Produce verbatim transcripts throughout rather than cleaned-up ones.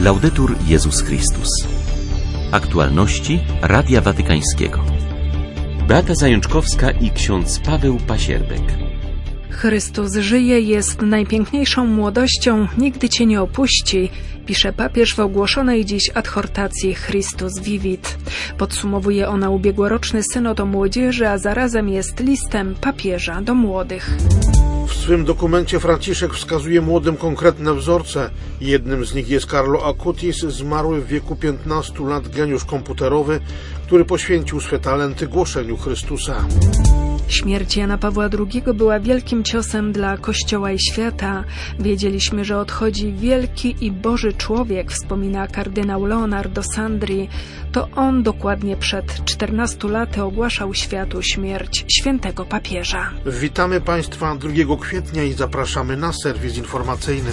Laudetur Jezus Chrystus. Aktualności Radia Watykańskiego. Beata Zajączkowska i ksiądz Paweł Pasierbek. Chrystus żyje, jest najpiękniejszą młodością, nigdy Cię nie opuści, pisze papież w ogłoszonej dziś adhortacji Christus Vivit. Podsumowuje ona ubiegłoroczny synod o młodzieży, a zarazem jest listem papieża do młodych. W swym dokumencie Franciszek wskazuje młodym konkretne wzorce. Jednym z nich jest Carlo Acutis, zmarły w wieku piętnastu lat geniusz komputerowy, który poświęcił swe talenty głoszeniu Chrystusa. Śmierć Jana Pawła drugiego była wielkim ciosem dla Kościoła i świata. Wiedzieliśmy, że odchodzi wielki i Boży człowiek, wspomina kardynał Leonardo Sandri. To on dokładnie przed czternastu laty ogłaszał światu śmierć świętego papieża. Witamy Państwa drugiego kwietnia i zapraszamy na serwis informacyjny.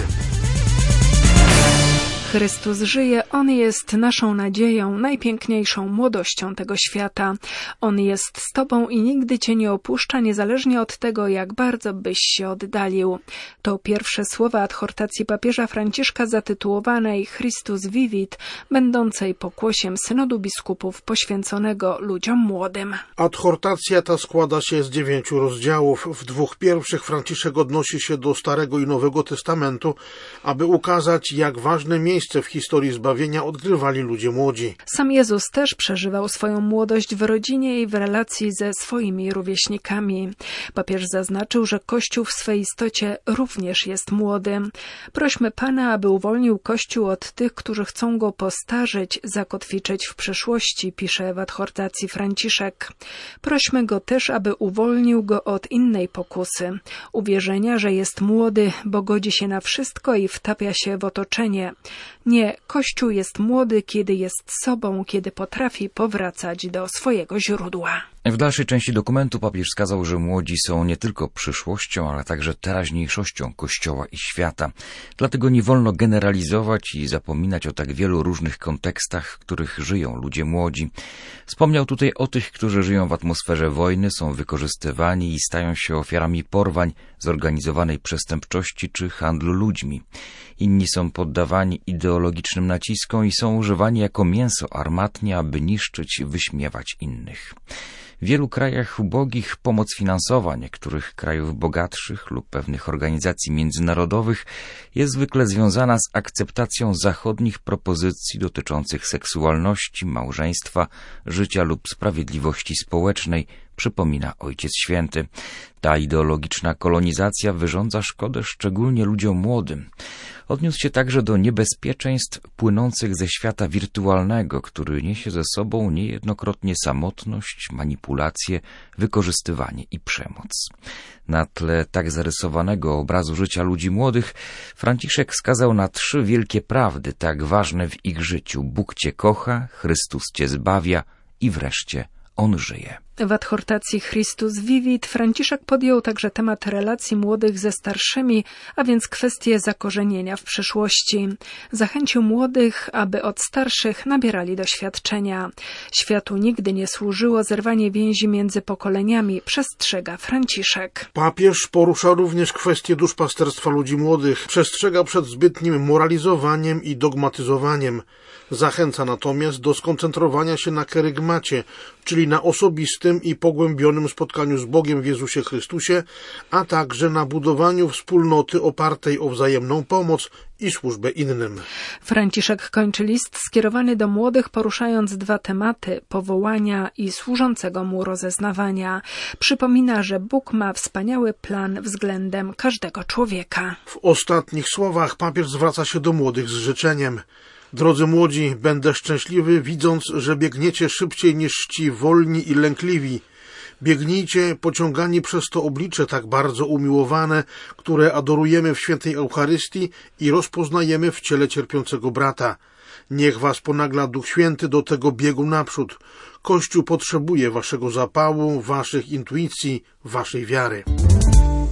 Chrystus żyje, On jest naszą nadzieją, najpiękniejszą młodością tego świata. On jest z Tobą i nigdy Cię nie opuszcza, niezależnie od tego, jak bardzo byś się oddalił. To pierwsze słowa adhortacji papieża Franciszka zatytułowanej Christus Vivit, będącej pokłosiem synodu biskupów poświęconego ludziom młodym. Adhortacja ta składa się z dziewięciu rozdziałów. W dwóch pierwszych Franciszek odnosi się do Starego i Nowego Testamentu, aby ukazać, jak ważne miejsce w historii zbawienia odgrywali ludzie młodzi. Sam Jezus też przeżywał swoją młodość w rodzinie i w relacji ze swoimi rówieśnikami. Papież zaznaczył, że Kościół w swej istocie również jest młody. Prośmy Pana, aby uwolnił Kościół od tych, którzy chcą go postarzyć, zakotwiczyć w przeszłości, pisze w adhortacji Franciszek. Prośmy go też, aby uwolnił go od innej pokusy, uwierzenia, że jest młody, bo godzi się na wszystko i wtapia się w otoczenie. Nie, Kościół jest młody, kiedy jest sobą, kiedy potrafi powracać do swojego źródła. W dalszej części dokumentu papież wskazał, że młodzi są nie tylko przyszłością, ale także teraźniejszością Kościoła i świata. Dlatego nie wolno generalizować i zapominać o tak wielu różnych kontekstach, w których żyją ludzie młodzi. Wspomniał tutaj o tych, którzy żyją w atmosferze wojny, są wykorzystywani i stają się ofiarami porwań, zorganizowanej przestępczości czy handlu ludźmi. Inni są poddawani ideologicznym naciskom i są używani jako mięso armatnie, aby niszczyć i wyśmiewać innych. W wielu krajach ubogich pomoc finansowa niektórych krajów bogatszych lub pewnych organizacji międzynarodowych jest zwykle związana z akceptacją zachodnich propozycji dotyczących seksualności, małżeństwa, życia lub sprawiedliwości społecznej, przypomina Ojciec Święty. Ta ideologiczna kolonizacja wyrządza szkodę szczególnie ludziom młodym. Odniósł się także do niebezpieczeństw płynących ze świata wirtualnego, który niesie ze sobą niejednokrotnie samotność, manipulacje, wykorzystywanie i przemoc. Na tle tak zarysowanego obrazu życia ludzi młodych Franciszek wskazał na trzy wielkie prawdy, tak ważne w ich życiu. Bóg Cię kocha, Chrystus Cię zbawia i wreszcie On żyje. W adhortacji Christus Vivit Franciszek podjął także temat relacji młodych ze starszymi, a więc kwestię zakorzenienia w przeszłości. Zachęcił młodych, aby od starszych nabierali doświadczenia. Światu nigdy nie służyło zerwanie więzi między pokoleniami, przestrzega Franciszek. Papież porusza również kwestię duszpasterstwa ludzi młodych. Przestrzega przed zbytnim moralizowaniem i dogmatyzowaniem. Zachęca natomiast do skoncentrowania się na kerygmacie, czyli na osobistym i pogłębionym spotkaniu z Bogiem w Jezusie Chrystusie, a także na budowaniu wspólnoty opartej o wzajemną pomoc i służbę innym. Franciszek kończy list skierowany do młodych, poruszając dwa tematy: powołania i służącego mu rozeznawania. Przypomina, że Bóg ma wspaniały plan względem każdego człowieka. W ostatnich słowach papież zwraca się do młodych z życzeniem: drodzy młodzi, będę szczęśliwy, widząc, że biegniecie szybciej niż ci wolni i lękliwi. Biegnijcie, pociągani przez to oblicze tak bardzo umiłowane, które adorujemy w świętej Eucharystii i rozpoznajemy w ciele cierpiącego brata. Niech was ponagla Duch Święty do tego biegu naprzód. Kościół potrzebuje waszego zapału, waszych intuicji, waszej wiary.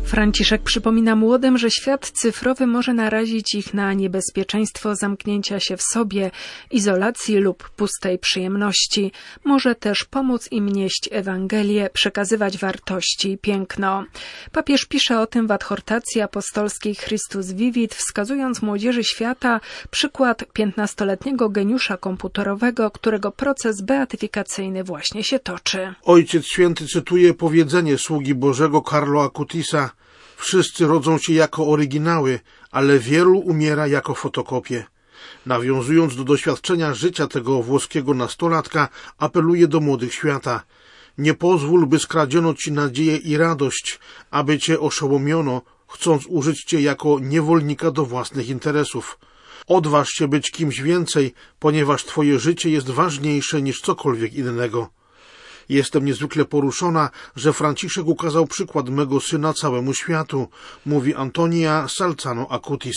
Franciszek przypomina młodym, że świat cyfrowy może narazić ich na niebezpieczeństwo zamknięcia się w sobie, izolacji lub pustej przyjemności. Może też pomóc im nieść Ewangelię, przekazywać wartości i piękno. Papież pisze o tym w adhortacji apostolskiej Christus Vivit, wskazując młodzieży świata przykład piętnastoletniego geniusza komputerowego, którego proces beatyfikacyjny właśnie się toczy. Ojciec Święty cytuje powiedzenie sługi Bożego Carlo Acutisa: wszyscy rodzą się jako oryginały, ale wielu umiera jako fotokopie. Nawiązując do doświadczenia życia tego włoskiego nastolatka, apeluje do młodych świata: nie pozwól, by skradziono ci nadzieję i radość, aby cię oszołomiono, chcąc użyć cię jako niewolnika do własnych interesów. Odważ się być kimś więcej, ponieważ twoje życie jest ważniejsze niż cokolwiek innego. Jestem niezwykle poruszona, że Franciszek ukazał przykład mego syna całemu światu, mówi Antonia Salzano Acutis.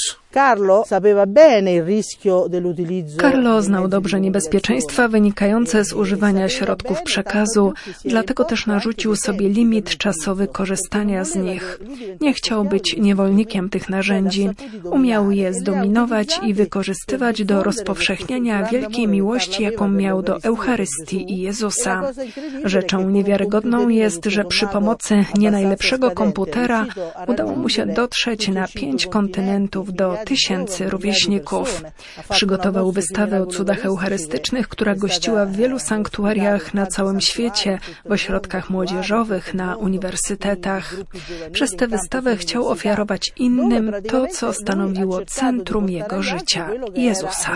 Carlo znał dobrze niebezpieczeństwa wynikające z używania środków przekazu, dlatego też narzucił sobie limit czasowy korzystania z nich. Nie chciał być niewolnikiem tych narzędzi. Umiał je zdominować i wykorzystywać do rozpowszechniania wielkiej miłości, jaką miał do Eucharystii i Jezusa. Rzeczą niewiarygodną jest, że przy pomocy nie najlepszego komputera udało mu się dotrzeć na pięć kontynentów do tysięcy rówieśników. Przygotował wystawę o cudach eucharystycznych, która gościła w wielu sanktuariach na całym świecie, w ośrodkach młodzieżowych, na uniwersytetach. Przez tę wystawę chciał ofiarować innym to, co stanowiło centrum jego życia – Jezusa.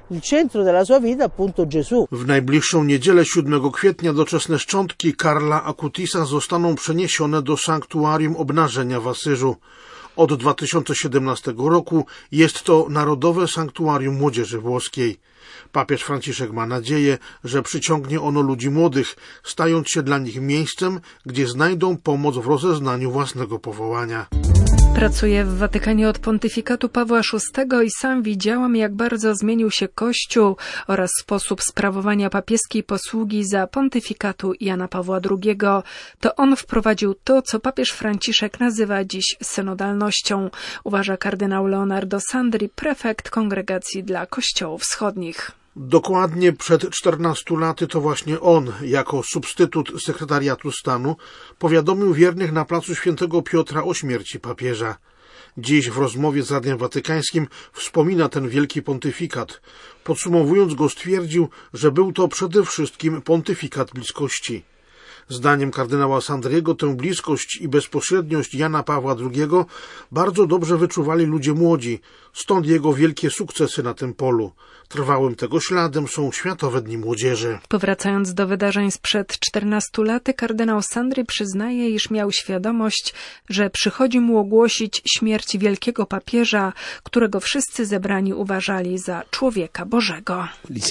W najbliższą niedzielę siódmego kwietnia doczesne szczątki Carla Acutisa zostaną przeniesione do sanktuarium Obnażenia w Asyżu. Od dwa tysiące siedemnastego roku jest to Narodowe Sanktuarium Młodzieży Włoskiej. Papież Franciszek ma nadzieję, że przyciągnie ono ludzi młodych, stając się dla nich miejscem, gdzie znajdą pomoc w rozeznaniu własnego powołania. Pracuję w Watykanie od pontyfikatu Pawła szóstego i sam widziałam, jak bardzo zmienił się Kościół oraz sposób sprawowania papieskiej posługi za pontyfikatu Jana Pawła drugiego. To on wprowadził to, co papież Franciszek nazywa dziś synodalnością, uważa kardynał Leonardo Sandri, prefekt Kongregacji dla Kościołów Wschodnich. Dokładnie przed czternastu laty to właśnie on, jako substytut sekretariatu stanu, powiadomił wiernych na placu Świętego Piotra o śmierci papieża. Dziś w rozmowie z Radiem Watykańskim wspomina ten wielki pontyfikat. Podsumowując go, stwierdził, że był to przede wszystkim pontyfikat bliskości. Zdaniem kardynała Sandriego tę bliskość i bezpośredniość Jana Pawła drugiego bardzo dobrze wyczuwali ludzie młodzi, stąd jego wielkie sukcesy na tym polu. Trwałym tego śladem są Światowe Dni Młodzieży. Powracając do wydarzeń sprzed czternastu lat, kardynał Sandri przyznaje, iż miał świadomość, że przychodzi mu ogłosić śmierć wielkiego papieża, którego wszyscy zebrani uważali za człowieka Bożego.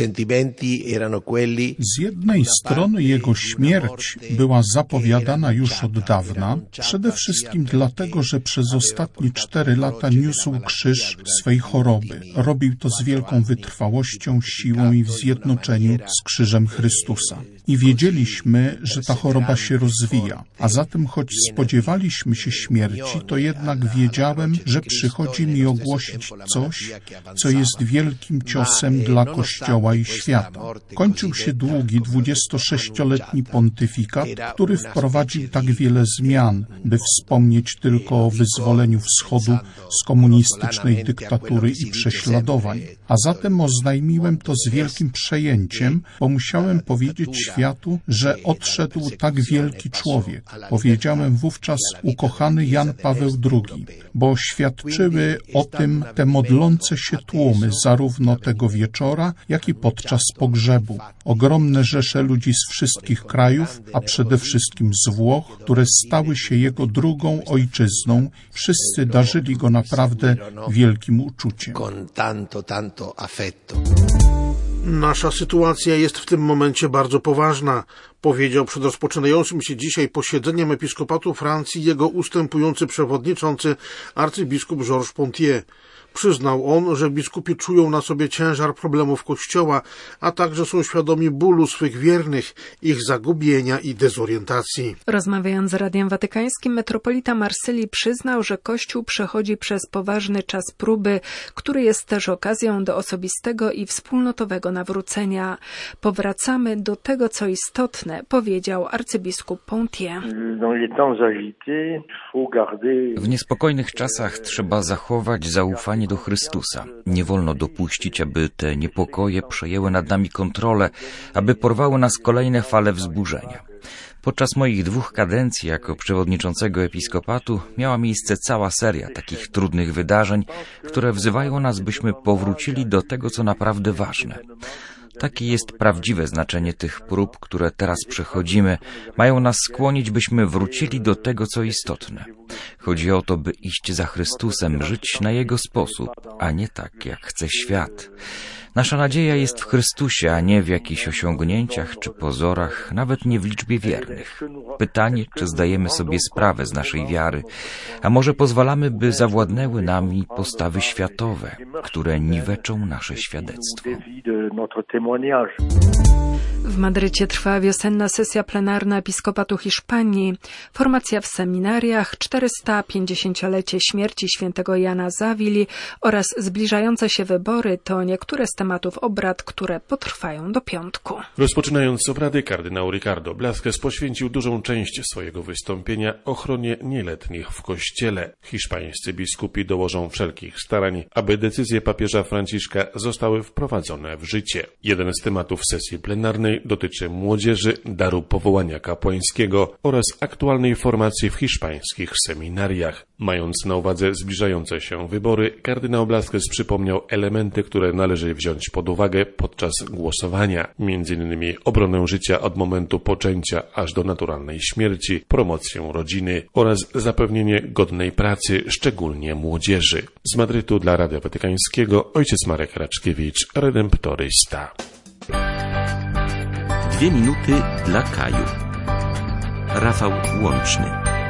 Z jednej strony jego śmierć była zapowiadana już od dawna, przede wszystkim dlatego, że przez ostatnie cztery lata niósł krzyż swej choroby. Robił to z wielką wytrwałością, siłą i w zjednoczeniu z krzyżem Chrystusa. I wiedzieliśmy, że ta choroba się rozwija. A zatem, choć spodziewaliśmy się śmierci, to jednak wiedziałem, że przychodzi mi ogłosić coś, co jest wielkim ciosem dla Kościoła i świata. Kończył się długi, dwudziestosześcioletni pontyfikat, który wprowadził tak wiele zmian, by wspomnieć tylko o wyzwoleniu Wschodu z komunistycznej dyktatury i prześladowań. A zatem oznajmiłem to z wielkim przejęciem, bo musiałem powiedzieć światu, że odszedł tak wielki człowiek. Powiedziałem wówczas ukochany Jan Paweł drugi, bo świadczyły o tym te modlące się tłumy zarówno tego wieczora, jak i podczas pogrzebu. Ogromne rzesze ludzi z wszystkich krajów, a przede wszystkim z Włoch, które stały się jego drugą ojczyzną. Wszyscy darzyli go naprawdę wielkim uczuciem. Nasza sytuacja jest w tym momencie bardzo poważna. Powiedział przed rozpoczynającym się dzisiaj posiedzeniem Episkopatu Francji jego ustępujący przewodniczący arcybiskup Georges Pontier. Przyznał on, że biskupi czują na sobie ciężar problemów Kościoła, a także są świadomi bólu swych wiernych, ich zagubienia i dezorientacji. Rozmawiając z Radiem Watykańskim, metropolita Marsylii przyznał, że Kościół przechodzi przez poważny czas próby, który jest też okazją do osobistego i wspólnotowego nawrócenia. Powracamy do tego, co istotne, powiedział arcybiskup Pontier. W niespokojnych czasach trzeba zachować zaufanie do Chrystusa. Nie wolno dopuścić, aby te niepokoje przejęły nad nami kontrolę, aby porwały nas kolejne fale wzburzenia. Podczas moich dwóch kadencji jako przewodniczącego episkopatu miała miejsce cała seria takich trudnych wydarzeń, które wzywają nas, byśmy powrócili do tego, co naprawdę ważne. Takie jest prawdziwe znaczenie tych prób, które teraz przechodzimy. Mają nas skłonić, byśmy wrócili do tego, co istotne. Chodzi o to, by iść za Chrystusem, żyć na Jego sposób, a nie tak, jak chce świat. Nasza nadzieja jest w Chrystusie, a nie w jakichś osiągnięciach czy pozorach, nawet nie w liczbie wiernych. Pytanie, czy zdajemy sobie sprawę z naszej wiary, a może pozwalamy, by zawładnęły nami postawy światowe, które niweczą nasze świadectwo. W Madrycie trwa wiosenna sesja plenarna Episkopatu Hiszpanii, formacja w seminariach, czterysta pięćdziesięciolecie śmierci świętego Jana z Awili oraz zbliżające się wybory to niektóre z tematów obrad, które potrwają do piątku. Rozpoczynając obrady, kardynał Ricardo Blasquez poświęcił dużą część swojego wystąpienia ochronie nieletnich w Kościele. Hiszpańscy biskupi dołożą wszelkich starań, aby decyzje papieża Franciszka zostały wprowadzone w życie. Jeden z tematów sesji plenarnej dotyczy młodzieży, daru powołania kapłańskiego oraz aktualnej formacji w hiszpańskich seminariach. Mając na uwadze zbliżające się wybory, kardynał Blasquez przypomniał elementy, które należy wziąć pod uwagę podczas głosowania, między innymi obronę życia od momentu poczęcia aż do naturalnej śmierci, promocję rodziny oraz zapewnienie godnej pracy, szczególnie młodzieży. Z Madrytu dla Radia Watykańskiego ojciec Marek Raczkiewicz, redemptorysta. Dwie minuty dla Kaju. Rafał Łączny.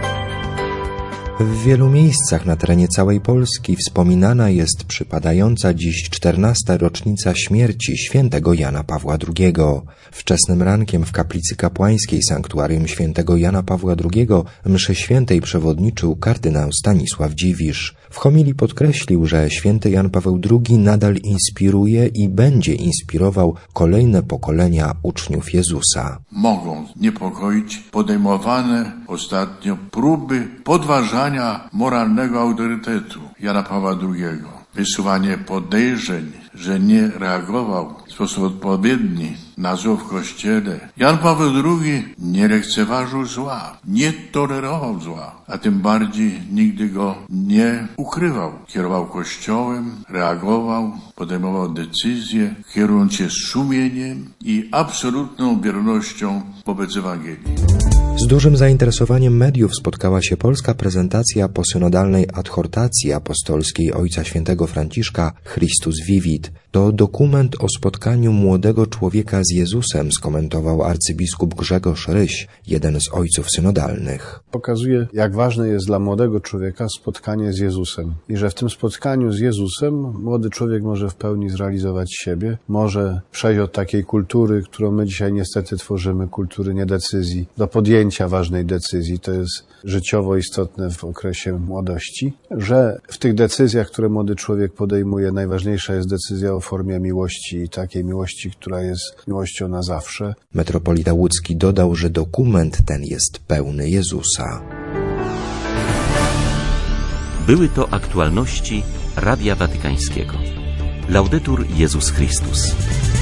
W wielu miejscach na terenie całej Polski wspominana jest przypadająca dziś czternasta rocznica śmierci świętego Jana Pawła drugiego. Wczesnym rankiem w kaplicy kapłańskiej sanktuarium świętego Jana Pawła drugiego mszy świętej przewodniczył kardynał Stanisław Dziwisz. W homilii podkreślił, że święty Jan Paweł drugi nadal inspiruje i będzie inspirował kolejne pokolenia uczniów Jezusa. Mogą niepokoić podejmowane ostatnio próby podważania moralnego autorytetu Jana Pawła drugiego. Wysuwanie podejrzeń, że nie reagował w sposób odpowiedni na zło w Kościele. Jan Paweł drugi nie lekceważył zła, nie tolerował zła, a tym bardziej nigdy go nie ukrywał. Kierował Kościołem, reagował, podejmował decyzje, kierując się sumieniem i absolutną wiernością wobec Ewangelii. Z dużym zainteresowaniem mediów spotkała się polska prezentacja posynodalnej adhortacji apostolskiej Ojca Świętego Franciszka Christus Vivit. To dokument o spotkaniu młodego człowieka z Jezusem, skomentował arcybiskup Grzegorz Ryś, jeden z ojców synodalnych. Pokazuje, jak ważne jest dla młodego człowieka spotkanie z Jezusem i że w tym spotkaniu z Jezusem młody człowiek może w pełni zrealizować siebie, może przejść od takiej kultury, którą my dzisiaj niestety tworzymy, kultury niedecyzji, do podjęcia ważnej decyzji. To jest życiowo istotne w okresie młodości, że w tych decyzjach, które młody człowiek podejmuje, najważniejsza jest decyzja o formie miłości i takiej miłości, która jest miłością na zawsze. Metropolita Łódzki dodał, że dokument ten jest pełny Jezusa. Były to aktualności Radia Watykańskiego. Laudetur Jezus Chrystus.